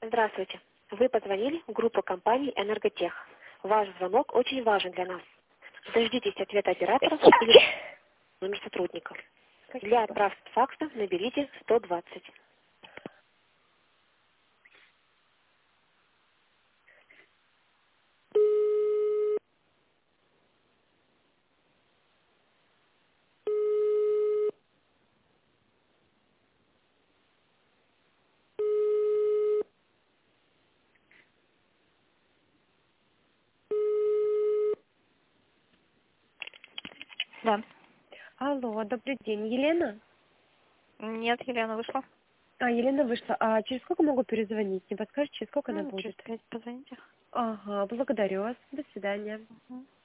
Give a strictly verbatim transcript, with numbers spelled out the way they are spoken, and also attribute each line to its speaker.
Speaker 1: Здравствуйте. Вы позвонили в группу компании «Энерготех». Ваш звонок очень важен для нас. Дождитесь ответа оператора или номер сотрудника. Для отправки факса наберите сто двадцать.
Speaker 2: Да.
Speaker 3: Алло, добрый день. Елена?
Speaker 2: Нет, Елена вышла.
Speaker 3: А, Елена вышла. А через сколько могу перезвонить? Не подскажете, через сколько она
Speaker 2: Ну, через
Speaker 3: будет?
Speaker 2: пять позвоните.
Speaker 3: Ага, благодарю вас. До свидания.
Speaker 2: Мгм.